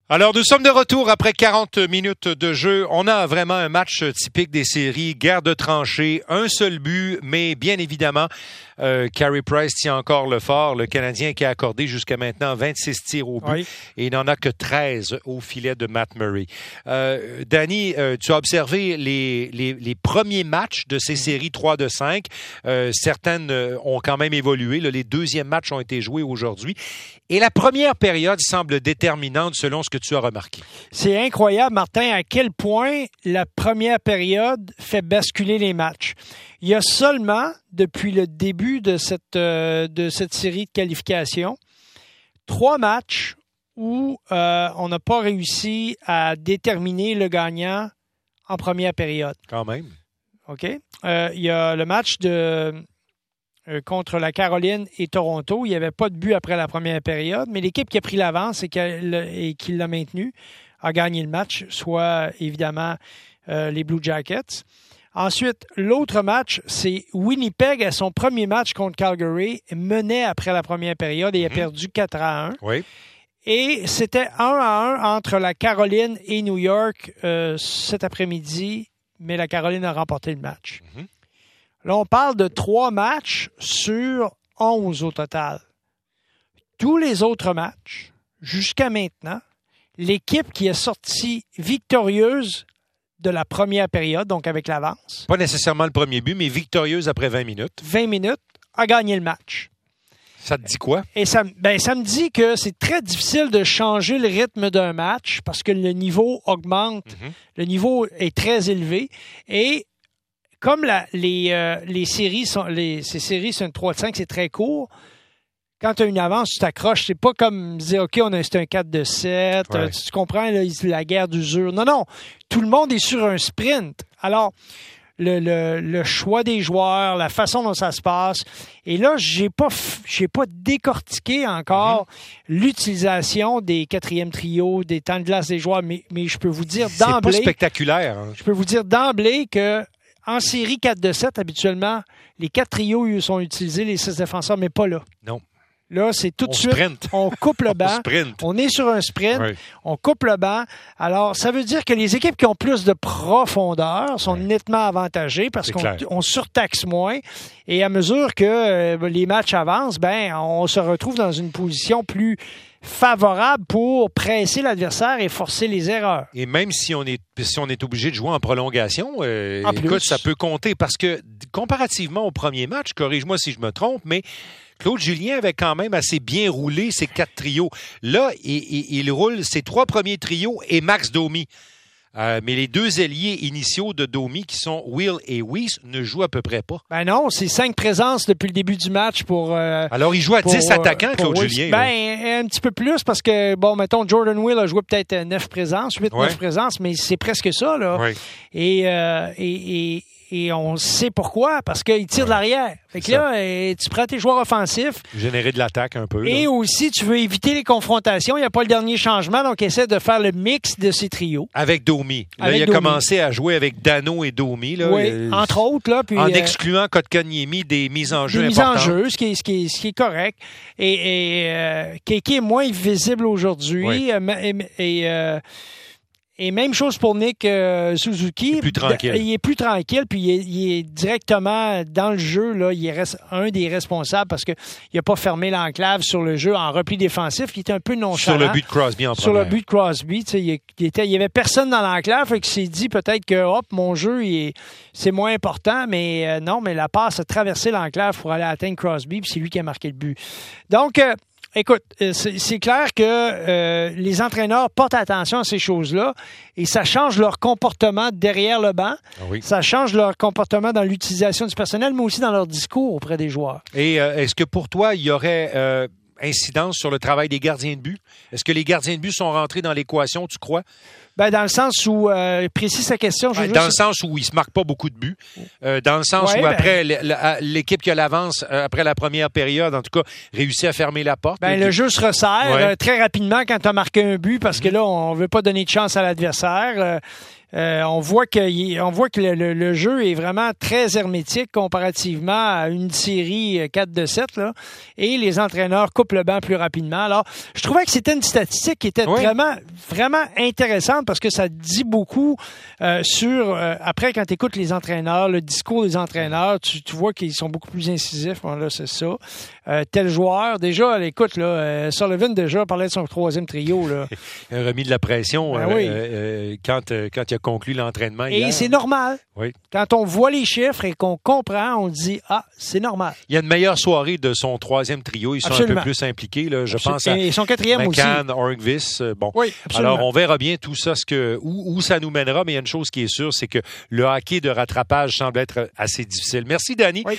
Alors, nous sommes de retour après 40 minutes de jeu. On a vraiment un match typique des séries, guerre de tranchées, un seul but, mais bien évidemment, Carey Price tient encore le fort, le Canadien qui a accordé jusqu'à maintenant 26 tirs au but, oui. Et il n'en a que 13 au filet de Matt Murray. Danny, tu as observé les premiers matchs de ces séries 3 de 5. Certaines ont quand même évolué. Là, les deuxièmes matchs ont été joués aujourd'hui. Et la première période semble déterminante selon ce que tu as remarqué. C'est incroyable, Martin, à quel point la première période fait basculer les matchs. Il y a seulement, depuis le début de cette série de qualification, 3 matchs où on n'a pas réussi à déterminer le gagnant en première période. Quand même. OK. Il y a le match contre la Caroline et Toronto. Il n'y avait pas de but après la première période, mais l'équipe qui a pris l'avance et qui l'a maintenu a gagné le match, soit évidemment les Blue Jackets. Ensuite, l'autre match, c'est Winnipeg à son premier match contre Calgary, menait après la première période et a perdu 4-1. Oui. Et c'était 1-1 entre la Caroline et New York cet après-midi, mais la Caroline a remporté le match. Mm-hmm. Là, on parle de 3 matchs sur 11 au total. Tous les autres matchs, jusqu'à maintenant, l'équipe qui est sortie victorieuse de la première période, donc avec l'avance. Pas nécessairement le premier but, mais victorieuse après 20 minutes. 20 minutes, a gagné le match. Ça te dit quoi? Et ça me dit que c'est très difficile de changer le rythme d'un match parce que le niveau augmente, le niveau est très élevé. Et comme ces séries sont une 3-5, c'est très court. Quand tu as une avance, tu t'accroches. C'est pas comme dire, OK, c'est un 4-7. Ouais. Tu comprends, là, la guerre d'usure. Non. Tout le monde est sur un sprint. Alors, le choix des joueurs, la façon dont ça se passe. Et là, j'ai pas décortiqué encore l'utilisation des quatrièmes trios, des temps de glace des joueurs, mais je peux vous dire d'emblée... C'est pas spectaculaire. Hein? Je peux vous dire d'emblée que en série 4-7, habituellement, les 4 trios sont utilisés, les 6 défenseurs, mais pas là. Non. Là, c'est tout de suite, sprint. On coupe le banc. On est sur un sprint, oui. On coupe le banc. Alors, ça veut dire que les équipes qui ont plus de profondeur sont nettement avantagées parce qu'on surtaxe moins. Et à mesure que les matchs avancent, on se retrouve dans une position plus favorable pour presser l'adversaire et forcer les erreurs. Et même si on est obligé de jouer en prolongation, écoute, ça peut compter parce que comparativement au premier match, corrige-moi si je me trompe, mais Claude Julien avait quand même assez bien roulé ses 4 trios. Là, il roule ses 3 premiers trios et Max Domi. Mais les 2 ailiers initiaux de Domi, qui sont Will et Weiss, ne jouent à peu près pas. Ben non, c'est 5 présences depuis le début du match pour... Alors, il joue à 10 attaquants, Claude Julien. Un petit peu plus, parce que, mettons, Jordan Will a joué peut-être 9 présences, 8-9 présences, mais c'est presque ça, là. Oui. Et on sait pourquoi, parce qu'il tire de l'arrière. Fait que là, tu prends tes joueurs offensifs. Générer de l'attaque un peu. Et aussi, tu veux éviter les confrontations. Il n'y a pas le dernier changement, donc essaie de faire le mix de ces trios. Avec Domi. Là, il a commencé à jouer avec Dano et Domi. Là, entre autres. Là, puis, en excluant Kotkaniemi des mises en jeu importantes. Des mises en jeu, ce qui est correct. Et Kéké est moins visible aujourd'hui. Et même chose pour Nick Suzuki. Il est plus tranquille. Il est plus tranquille, puis il est directement dans le jeu. Là, il reste un des responsables parce qu'il n'a pas fermé l'enclave sur le jeu en repli défensif. Il était un peu nonchalant. Sur le but de Crosby en première. Sur le but de Crosby. Il y avait personne dans l'enclave, fait qu'il s'est dit peut-être que mon jeu, c'est moins important. Mais non, mais la passe a traversé l'enclave pour aller atteindre Crosby, puis c'est lui qui a marqué le but. Donc... écoute, c'est clair que les entraîneurs portent attention à ces choses-là et ça change leur comportement derrière le banc. Oui. Ça change leur comportement dans l'utilisation du personnel, mais aussi dans leur discours auprès des joueurs. Et est-ce que pour toi, il y aurait incidence sur le travail des gardiens de but? Est-ce que les gardiens de but sont rentrés dans l'équation, tu crois? Dans le sens où, précise sa question. Dans le sens où il ne se marque pas beaucoup de buts. Dans le sens où après, l'équipe qui a l'avance après la première période, en tout cas, réussit à fermer la porte. Le jeu se resserre très rapidement quand tu as marqué un but parce que là, on ne veut pas donner de chance à l'adversaire. On voit que le jeu est vraiment très hermétique comparativement à une série 4-7, là, et les entraîneurs coupent le banc plus rapidement. Alors, je trouvais que c'était une statistique qui était vraiment, vraiment intéressante parce que ça dit beaucoup sur... après, quand tu écoutes les entraîneurs, le discours des entraîneurs, tu vois qu'ils sont beaucoup plus incisifs. Bon, là, c'est ça. Tel joueur, déjà, écoute, là, Sullivan déjà parlait de son troisième trio. Là. Il a remis de la pression quand il a conclu l'entraînement. Et hier. c'est normal. Oui. Quand on voit les chiffres et qu'on comprend, on dit « Ah, c'est normal ». Il y a une meilleure soirée de son troisième trio. Ils sont un peu plus impliqués. Là. Je pense à et son quatrième McCann, aussi. Hornqvist. Bon. Oui, absolument. Alors, on verra bien tout ça, où ça nous mènera. Mais il y a une chose qui est sûre, c'est que le hockey de rattrapage semble être assez difficile. Merci, Danny. Oui.